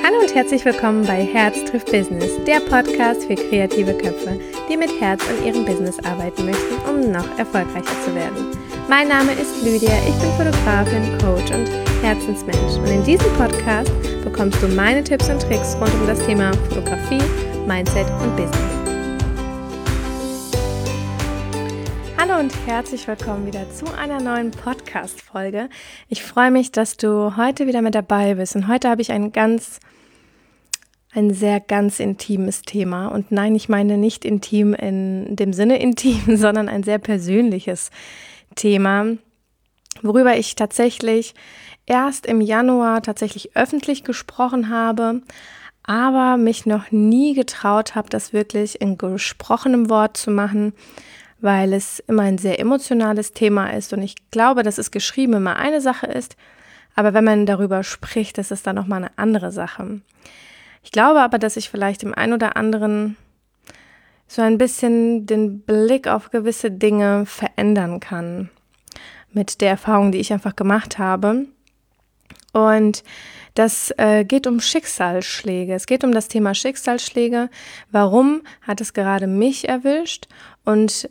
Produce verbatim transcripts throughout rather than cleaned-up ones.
Hallo und herzlich willkommen bei Herz trifft Business, der Podcast für kreative Köpfe, die mit Herz an ihrem Business arbeiten möchten, um noch erfolgreicher zu werden. Mein Name ist Lydia, ich bin Fotografin, Coach und Herzensmensch und in diesem Podcast bekommst du meine Tipps und Tricks rund um das Thema Fotografie, Mindset und Business. Hallo und herzlich willkommen wieder zu einer neuen Podcast-Folge. Ich freue mich, dass du heute wieder mit dabei bist und heute habe ich ein ganz, ein sehr ganz intimes Thema und nein, ich meine nicht intim in dem Sinne intim, sondern ein sehr persönliches Thema, worüber ich tatsächlich erst im Januar tatsächlich öffentlich gesprochen habe, aber mich noch nie getraut habe, das wirklich in gesprochenem Wort zu machen, weil es immer ein sehr emotionales Thema ist und ich glaube, dass es geschrieben immer eine Sache ist, aber wenn man darüber spricht, ist es dann nochmal eine andere Sache. Ich glaube aber, dass ich vielleicht dem einen oder anderen so ein bisschen den Blick auf gewisse Dinge verändern kann mit der Erfahrung, die ich einfach gemacht habe. Und das äh, geht um Schicksalsschläge. Es geht um das Thema Schicksalsschläge. Warum hat es gerade mich erwischt? Und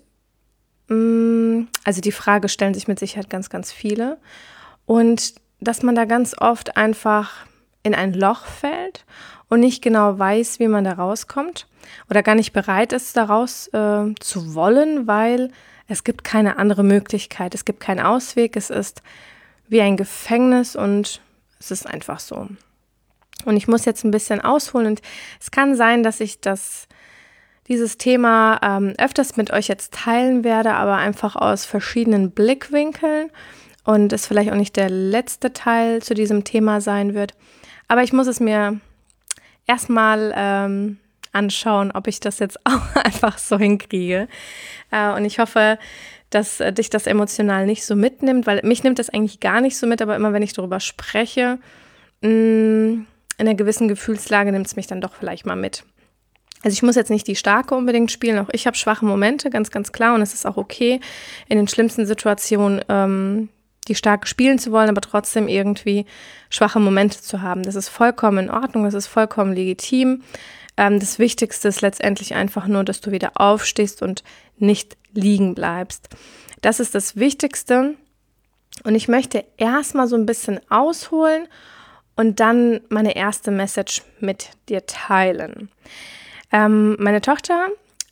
also die Frage stellen sich mit Sicherheit ganz, ganz viele und dass man da ganz oft einfach in ein Loch fällt und nicht genau weiß, wie man da rauskommt oder gar nicht bereit ist, daraus äh, zu wollen, weil es gibt keine andere Möglichkeit, es gibt keinen Ausweg, es ist wie ein Gefängnis und es ist einfach so. Und ich muss jetzt ein bisschen ausholen und es kann sein, dass ich das dieses Thema ähm, öfters mit euch jetzt teilen werde, aber einfach aus verschiedenen Blickwinkeln und es vielleicht auch nicht der letzte Teil zu diesem Thema sein wird. Aber ich muss es mir erstmal ähm, anschauen, ob ich das jetzt auch einfach so hinkriege. Äh, und ich hoffe, dass äh, dich das emotional nicht so mitnimmt, weil mich nimmt das eigentlich gar nicht so mit, aber immer wenn ich darüber spreche, mh, in einer gewissen Gefühlslage nimmt es mich dann doch vielleicht mal mit. Also ich muss jetzt nicht die Starke unbedingt spielen, auch ich habe schwache Momente, ganz, ganz klar und es ist auch okay, in den schlimmsten Situationen ähm, die Starke spielen zu wollen, aber trotzdem irgendwie schwache Momente zu haben. Das ist vollkommen in Ordnung, das ist vollkommen legitim. Ähm, das Wichtigste ist letztendlich einfach nur, dass du wieder aufstehst und nicht liegen bleibst. Das ist das Wichtigste und ich möchte erstmal so ein bisschen ausholen und dann meine erste Message mit dir teilen. Ähm, meine Tochter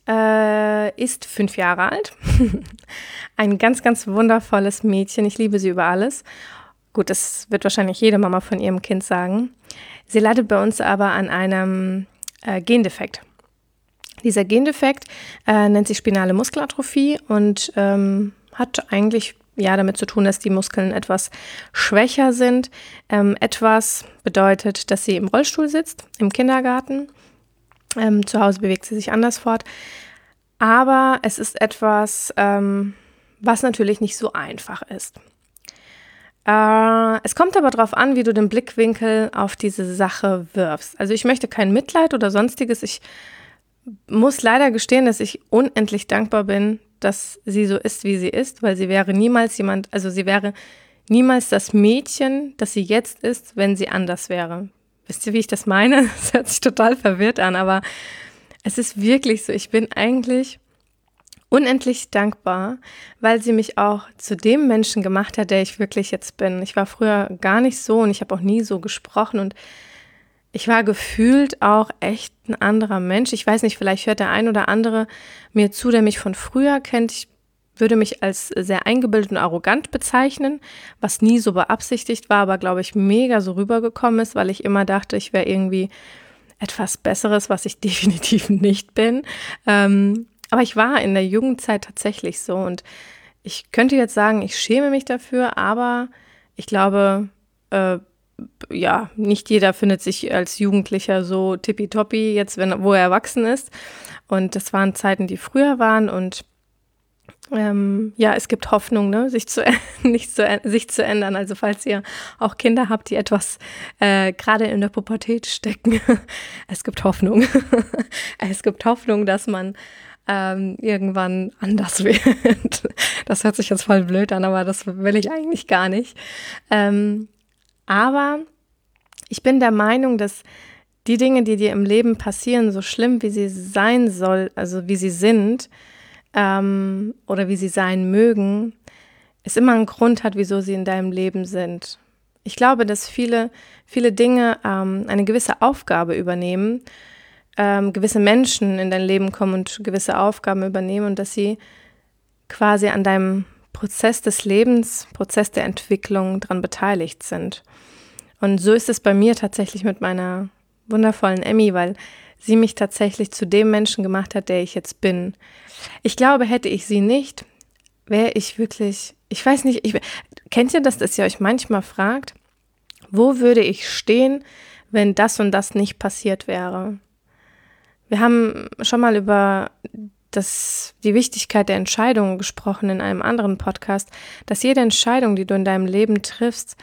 äh, ist fünf Jahre alt, ein ganz, ganz wundervolles Mädchen, ich liebe sie über alles. Gut, das wird wahrscheinlich jede Mama von ihrem Kind sagen. Sie leidet bei uns aber an einem äh, Gendefekt. Dieser Gendefekt äh, nennt sich spinale Muskelatrophie und ähm, hat eigentlich ja damit zu tun, dass die Muskeln etwas schwächer sind. Ähm, etwas bedeutet, dass sie im Rollstuhl sitzt, im Kindergarten. Ähm, zu Hause bewegt sie sich anders fort, aber es ist etwas, ähm, was natürlich nicht so einfach ist. Äh, es kommt aber darauf an, wie du den Blickwinkel auf diese Sache wirfst. Also ich möchte kein Mitleid oder sonstiges. Ich muss leider gestehen, dass ich unendlich dankbar bin, dass sie so ist, wie sie ist, weil sie wäre niemals jemand, also sie wäre niemals das Mädchen, das sie jetzt ist, wenn sie anders wäre. Wisst ihr, wie ich das meine? Das hört sich total verwirrt an, aber es ist wirklich so. Ich bin eigentlich unendlich dankbar, weil sie mich auch zu dem Menschen gemacht hat, der ich wirklich jetzt bin. Ich war früher gar nicht so und ich habe auch nie so gesprochen und ich war gefühlt auch echt ein anderer Mensch. Ich weiß nicht, vielleicht hört der ein oder andere mir zu, der mich von früher kennt. Ich würde mich als sehr eingebildet und arrogant bezeichnen, was nie so beabsichtigt war, aber glaube ich mega so rübergekommen ist, weil ich immer dachte, ich wäre irgendwie etwas Besseres, was ich definitiv nicht bin. Ähm, aber ich war in der Jugendzeit tatsächlich so und ich könnte jetzt sagen, ich schäme mich dafür, aber ich glaube, äh, ja, nicht jeder findet sich als Jugendlicher so tippitoppi, jetzt, wenn, wo er erwachsen ist. Und das waren Zeiten, die früher waren und Ähm, ja, es gibt Hoffnung, ne, sich zu, nicht zu, sich zu ändern. Also falls ihr auch Kinder habt, die etwas äh, gerade in der Pubertät stecken, es gibt Hoffnung. Es gibt Hoffnung, dass man ähm, irgendwann anders wird. Das hört sich jetzt voll blöd an, aber das will ich eigentlich gar nicht. Ähm, aber ich bin der Meinung, dass die Dinge, die dir im Leben passieren, so schlimm wie sie sein soll, also wie sie sind ähm, oder wie sie sein mögen, es immer einen Grund hat, wieso sie in deinem Leben sind. Ich glaube, dass viele, viele Dinge ähm, eine gewisse Aufgabe übernehmen, ähm, gewisse Menschen in dein Leben kommen und gewisse Aufgaben übernehmen und dass sie quasi an deinem Prozess des Lebens, Prozess der Entwicklung daran beteiligt sind. Und so ist es bei mir tatsächlich mit meiner wundervollen Emmy, weil sie mich tatsächlich zu dem Menschen gemacht hat, der ich jetzt bin. Ich glaube, hätte ich sie nicht, wäre ich wirklich, ich weiß nicht, ich, kennt ihr das, dass ihr euch manchmal fragt, wo würde ich stehen, wenn das und das nicht passiert wäre? Wir haben schon mal über das, die Wichtigkeit der Entscheidungen gesprochen in einem anderen Podcast, dass jede Entscheidung, die du in deinem Leben triffst,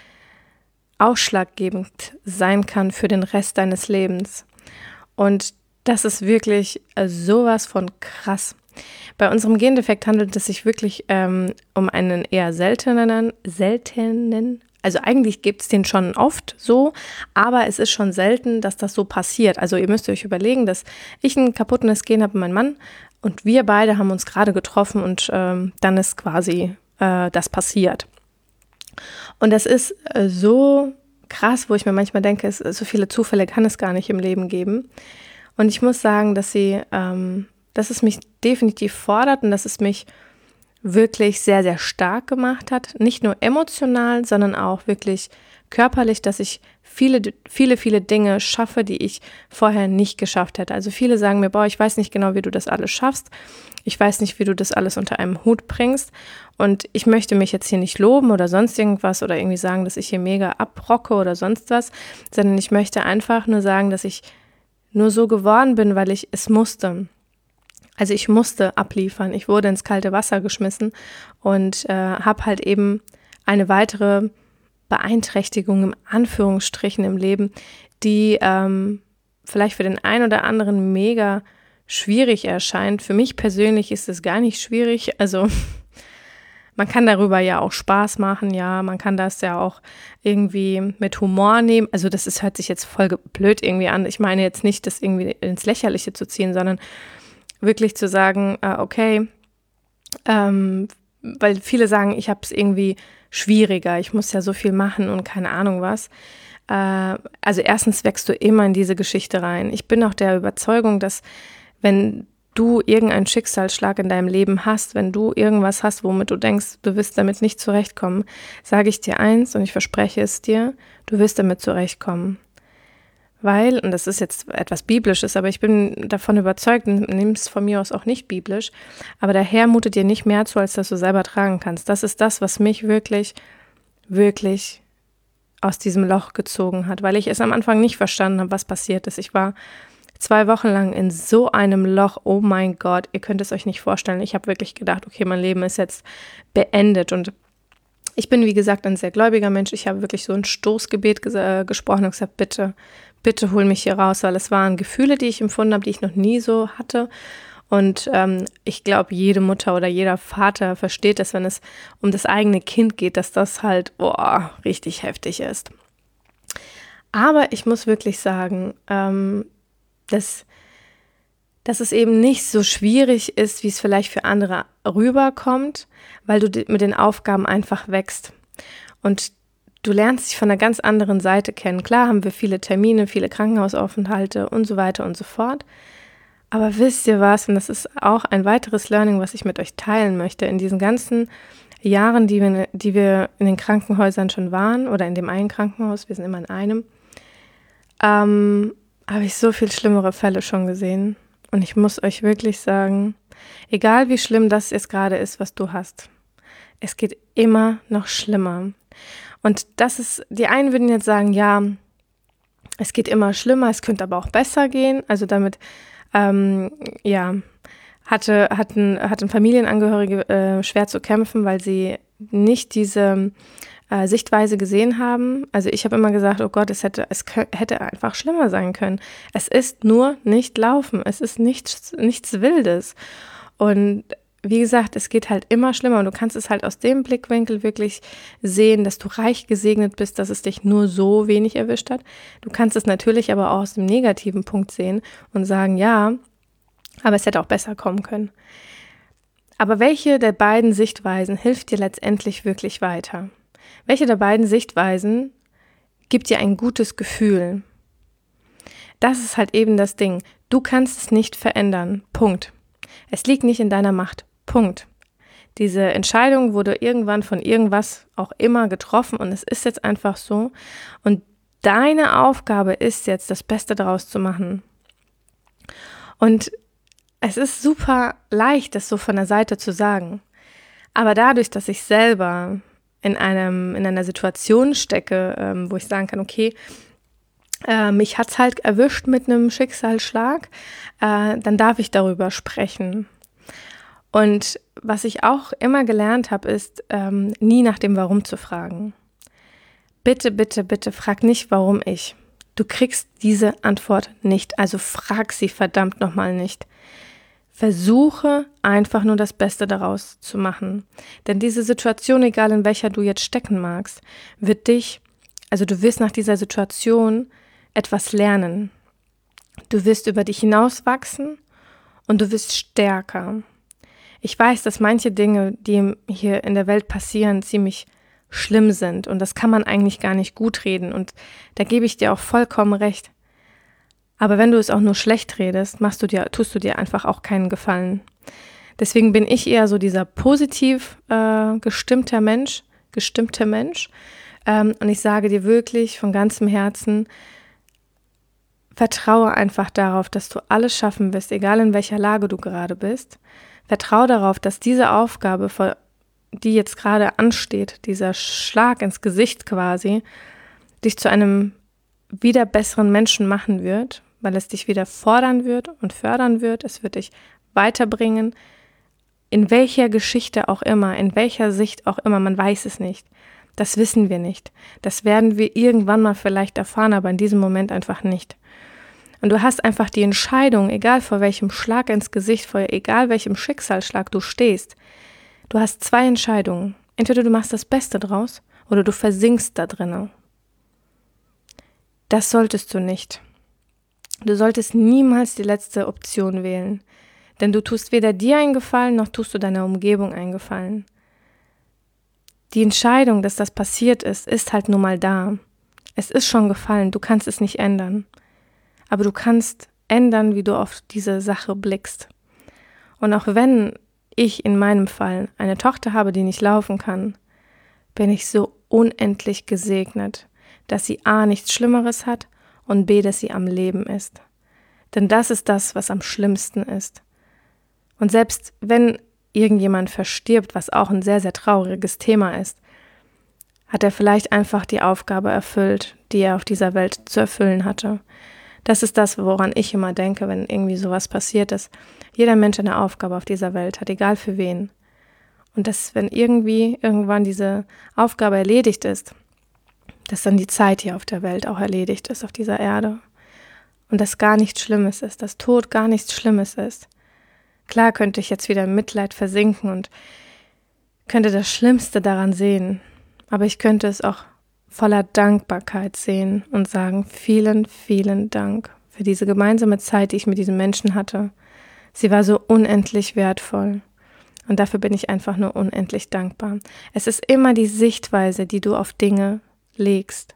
ausschlaggebend sein kann für den Rest deines Lebens. Und das ist wirklich sowas von krass. Bei unserem Gendefekt handelt es sich wirklich ähm, um einen eher seltenen, seltenen, also eigentlich gibt es den schon oft so, aber es ist schon selten, dass das so passiert. Also ihr müsst euch überlegen, dass ich ein kaputtes Gen habe, mein Mann, und wir beide haben uns gerade getroffen und ähm, dann ist quasi äh, das passiert. Und das ist äh, so krass, wo ich mir manchmal denke, es, so viele Zufälle kann es gar nicht im Leben geben. Und ich muss sagen, dass sie, ähm, dass es mich definitiv fordert und dass es mich wirklich sehr, sehr stark gemacht hat. Nicht nur emotional, sondern auch wirklich körperlich, dass ich viele, viele, viele Dinge schaffe, die ich vorher nicht geschafft hätte. Also viele sagen mir, boah, ich weiß nicht genau, wie du das alles schaffst. Ich weiß nicht, wie du das alles unter einem Hut bringst. Und ich möchte mich jetzt hier nicht loben oder sonst irgendwas oder irgendwie sagen, dass ich hier mega abrocke oder sonst was, sondern ich möchte einfach nur sagen, dass ich nur so geworden bin, weil ich es musste. Also ich musste abliefern. Ich wurde ins kalte Wasser geschmissen und äh, habe halt eben eine weitere Beeinträchtigung im Anführungsstrichen im Leben, die ähm, vielleicht für den einen oder anderen mega schwierig erscheint. Für mich persönlich ist es gar nicht schwierig. Also man kann darüber ja auch Spaß machen, ja, man kann das ja auch irgendwie mit Humor nehmen. Also das ist, hört sich jetzt voll blöd irgendwie an. Ich meine jetzt nicht, das irgendwie ins Lächerliche zu ziehen, sondern wirklich zu sagen, äh, okay, ähm, weil viele sagen, ich habe es irgendwie schwieriger, ich muss ja so viel machen und keine Ahnung was. Äh, also erstens wächst du immer in diese Geschichte rein. Ich bin auch der Überzeugung, dass wenn du irgendeinen Schicksalsschlag in deinem Leben hast, wenn du irgendwas hast, womit du denkst, du wirst damit nicht zurechtkommen, sage ich dir eins und ich verspreche es dir, du wirst damit zurechtkommen. Weil, und das ist jetzt etwas Biblisches, aber ich bin davon überzeugt, und nimm es von mir aus auch nicht biblisch, aber der Herr mutet dir nicht mehr zu, als dass du selber tragen kannst. Das ist das, was mich wirklich, wirklich aus diesem Loch gezogen hat, weil ich es am Anfang nicht verstanden habe, was passiert ist. Ich war zwei Wochen lang in so einem Loch, oh mein Gott, ihr könnt es euch nicht vorstellen. Ich habe wirklich gedacht, okay, mein Leben ist jetzt beendet und ich bin, wie gesagt, ein sehr gläubiger Mensch. Ich habe wirklich so ein Stoßgebet ges- äh, gesprochen und gesagt, bitte, bitte hol mich hier raus, weil es waren Gefühle, die ich empfunden habe, die ich noch nie so hatte. Und ähm, ich glaube, jede Mutter oder jeder Vater versteht das, wenn es um das eigene Kind geht, dass das halt, boah, richtig heftig ist. Aber ich muss wirklich sagen, ähm, dass, dass es eben nicht so schwierig ist, wie es vielleicht für andere rüberkommt, weil du mit den Aufgaben einfach wächst. Und du lernst dich von einer ganz anderen Seite kennen. Klar haben wir viele Termine, viele Krankenhausaufenthalte und so weiter und so fort. Aber wisst ihr was, und das ist auch ein weiteres Learning, was ich mit euch teilen möchte, in diesen ganzen Jahren, die wir, die wir in den Krankenhäusern schon waren, oder in dem einen Krankenhaus, wir sind immer in einem, ähm, habe ich so viel schlimmere Fälle schon gesehen. Und ich muss euch wirklich sagen, egal wie schlimm das jetzt gerade ist, was du hast, es geht immer noch schlimmer. Und das ist, die einen würden jetzt sagen, ja, es geht immer schlimmer, es könnte aber auch besser gehen. Also damit, ähm, ja, hatte, hatten, hatten Familienangehörige äh, schwer zu kämpfen, weil sie nicht diese äh, Sichtweise gesehen haben. Also ich habe immer gesagt, oh Gott, es hätte, es kö- hätte einfach schlimmer sein können. Es ist nur nicht Laufen, es ist nichts, nichts Wildes. Und wie gesagt, es geht halt immer schlimmer und du kannst es halt aus dem Blickwinkel wirklich sehen, dass du reich gesegnet bist, dass es dich nur so wenig erwischt hat. Du kannst es natürlich aber auch aus dem negativen Punkt sehen und sagen, ja, aber es hätte auch besser kommen können. Aber welche der beiden Sichtweisen hilft dir letztendlich wirklich weiter? Welche der beiden Sichtweisen gibt dir ein gutes Gefühl? Das ist halt eben das Ding. Du kannst es nicht verändern. Punkt. Es liegt nicht in deiner Macht. Punkt. Diese Entscheidung wurde irgendwann von irgendwas auch immer getroffen und es ist jetzt einfach so. Und deine Aufgabe ist jetzt, das Beste daraus zu machen. Und es ist super leicht, das so von der Seite zu sagen. Aber dadurch, dass ich selber in einem in einer Situation stecke, ähm, wo ich sagen kann, okay, äh, mich hat's halt erwischt mit einem Schicksalsschlag, äh, dann darf ich darüber sprechen. Und was ich auch immer gelernt habe, ist, ähm, nie nach dem Warum zu fragen. Bitte, bitte, bitte frag nicht, warum ich. Du kriegst diese Antwort nicht, also frag sie verdammt nochmal nicht. Versuche einfach nur das Beste daraus zu machen. Denn diese Situation, egal in welcher du jetzt stecken magst, wird dich, also du wirst nach dieser Situation etwas lernen. Du wirst über dich hinauswachsen und du wirst stärker. Ich weiß, dass manche Dinge, die hier in der Welt passieren, ziemlich schlimm sind und das kann man eigentlich gar nicht gut reden und da gebe ich dir auch vollkommen recht. Aber wenn du es auch nur schlecht redest, machst du dir, tust du dir einfach auch keinen Gefallen. Deswegen bin ich eher so dieser positiv äh, gestimmter Mensch, gestimmte Mensch ähm, und ich sage dir wirklich von ganzem Herzen, vertraue einfach darauf, dass du alles schaffen wirst, egal in welcher Lage du gerade bist. Vertraue darauf, dass diese Aufgabe, die jetzt gerade ansteht, dieser Schlag ins Gesicht quasi, dich zu einem wieder besseren Menschen machen wird, weil es dich wieder fordern wird und fördern wird. Es wird dich weiterbringen, in welcher Geschichte auch immer, in welcher Sicht auch immer, man weiß es nicht. Das wissen wir nicht. Das werden wir irgendwann mal vielleicht erfahren, aber in diesem Moment einfach nicht. Und du hast einfach die Entscheidung, egal vor welchem Schlag ins Gesicht, vor egal welchem Schicksalsschlag du stehst, du hast zwei Entscheidungen. Entweder du machst das Beste draus oder du versinkst da drinnen. Das solltest du nicht. Du solltest niemals die letzte Option wählen, denn du tust weder dir einen Gefallen, noch tust du deiner Umgebung einen Gefallen. Die Entscheidung, dass das passiert ist, ist halt nun mal da. Es ist schon gefallen, du kannst es nicht ändern. Aber du kannst ändern, wie du auf diese Sache blickst. Und auch wenn ich in meinem Fall eine Tochter habe, die nicht laufen kann, bin ich so unendlich gesegnet, dass sie A, nichts Schlimmeres hat und B, dass sie am Leben ist. Denn das ist das, was am schlimmsten ist. Und selbst wenn irgendjemand verstirbt, was auch ein sehr, sehr trauriges Thema ist, hat er vielleicht einfach die Aufgabe erfüllt, die er auf dieser Welt zu erfüllen hatte. Das ist das, woran ich immer denke, wenn irgendwie sowas passiert ist. Jeder Mensch eine Aufgabe auf dieser Welt hat, egal für wen. Und dass, wenn irgendwie irgendwann diese Aufgabe erledigt ist, dass dann die Zeit hier auf der Welt auch erledigt ist, auf dieser Erde. Und dass gar nichts Schlimmes ist, dass Tod gar nichts Schlimmes ist. Klar könnte ich jetzt wieder im Mitleid versinken und könnte das Schlimmste daran sehen, aber ich könnte es auch voller Dankbarkeit sehen und sagen, vielen, vielen Dank für diese gemeinsame Zeit, die ich mit diesem Menschen hatte. Sie war so unendlich wertvoll und dafür bin ich einfach nur unendlich dankbar. Es ist immer die Sichtweise, die du auf Dinge legst.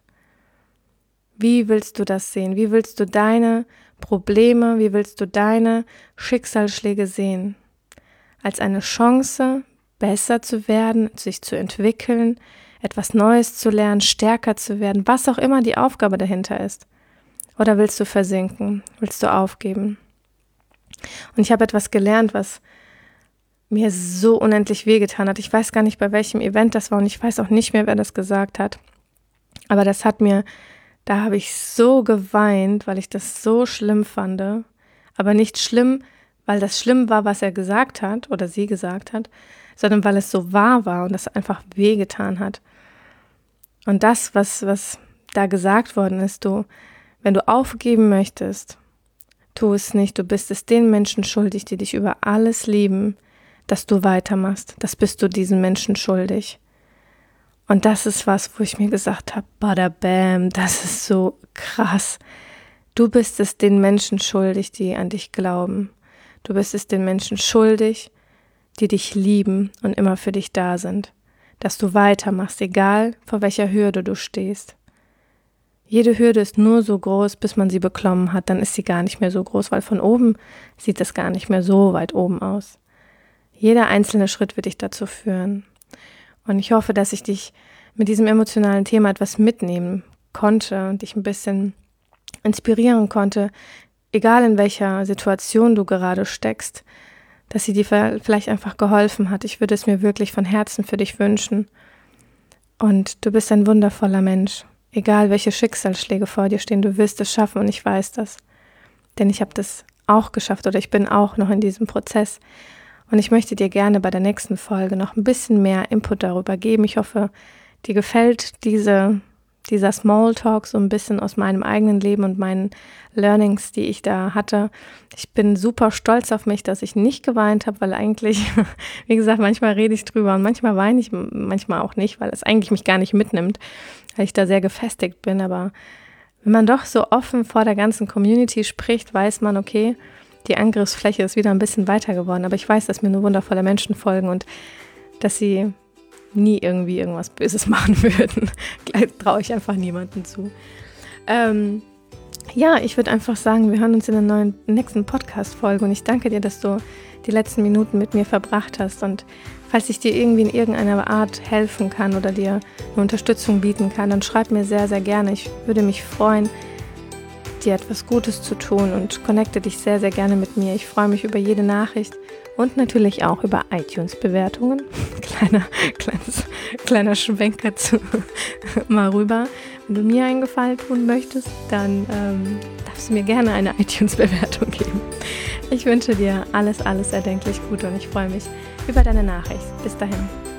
Wie willst du das sehen? Wie willst du deine Probleme, wie willst du deine Schicksalsschläge sehen? Als eine Chance, besser zu werden, sich zu entwickeln, etwas Neues zu lernen, stärker zu werden, was auch immer die Aufgabe dahinter ist. Oder willst du versinken? Willst du aufgeben? Und ich habe etwas gelernt, was mir so unendlich wehgetan hat. Ich weiß gar nicht, bei welchem Event das war und ich weiß auch nicht mehr, wer das gesagt hat. Aber das hat mir, da habe ich so geweint, weil ich das so schlimm fand. Aber nicht schlimm, weil das schlimm war, was er gesagt hat oder sie gesagt hat, sondern weil es so wahr war und das einfach wehgetan hat. Und das, was, was da gesagt worden ist, du, wenn du aufgeben möchtest, tu es nicht, du bist es den Menschen schuldig, die dich über alles lieben, dass du weitermachst. Das bist du diesen Menschen schuldig. Und das ist was, wo ich mir gesagt habe, bada bam, das ist so krass. Du bist es den Menschen schuldig, die an dich glauben. Du bist es den Menschen schuldig, die dich lieben und immer für dich da sind. Dass du weitermachst, egal vor welcher Hürde du stehst. Jede Hürde ist nur so groß, bis man sie beklommen hat, dann ist sie gar nicht mehr so groß, weil von oben sieht es gar nicht mehr so weit oben aus. Jeder einzelne Schritt wird dich dazu führen. Und ich hoffe, dass ich dich mit diesem emotionalen Thema etwas mitnehmen konnte und dich ein bisschen inspirieren konnte, egal in welcher Situation du gerade steckst, dass sie dir vielleicht einfach geholfen hat. Ich würde es mir wirklich von Herzen für dich wünschen. Und du bist ein wundervoller Mensch. Egal welche Schicksalsschläge vor dir stehen, du wirst es schaffen und ich weiß das. Denn ich habe das auch geschafft oder ich bin auch noch in diesem Prozess. Und ich möchte dir gerne bei der nächsten Folge noch ein bisschen mehr Input darüber geben. Ich hoffe, dir gefällt diese, dieser Smalltalk so ein bisschen aus meinem eigenen Leben und meinen Learnings, die ich da hatte. Ich bin super stolz auf mich, dass ich nicht geweint habe, weil eigentlich, wie gesagt, manchmal rede ich drüber und manchmal weine ich, manchmal auch nicht, weil es eigentlich mich gar nicht mitnimmt, weil ich da sehr gefestigt bin. Aber wenn man doch so offen vor der ganzen Community spricht, weiß man, okay, die Angriffsfläche ist wieder ein bisschen weiter geworden. Aber ich weiß, dass mir nur wundervolle Menschen folgen und dass sie nie irgendwie irgendwas Böses machen würden. Traue ich einfach niemandem zu. Ähm, ja, ich würde einfach sagen, wir hören uns in der neuen, nächsten Podcast-Folge und ich danke dir, dass du die letzten Minuten mit mir verbracht hast und falls ich dir irgendwie in irgendeiner Art helfen kann oder dir eine Unterstützung bieten kann, dann schreib mir sehr, sehr gerne. Ich würde mich freuen, dir etwas Gutes zu tun und connecte dich sehr, sehr gerne mit mir. Ich freue mich über jede Nachricht und natürlich auch über iTunes-Bewertungen. Kleiner, kleines, kleiner Schwenker zu mal rüber. Wenn du mir einen Gefallen tun möchtest, dann ähm, darfst du mir gerne eine iTunes-Bewertung geben. Ich wünsche dir alles, alles erdenklich Gute und ich freue mich über deine Nachricht. Bis dahin.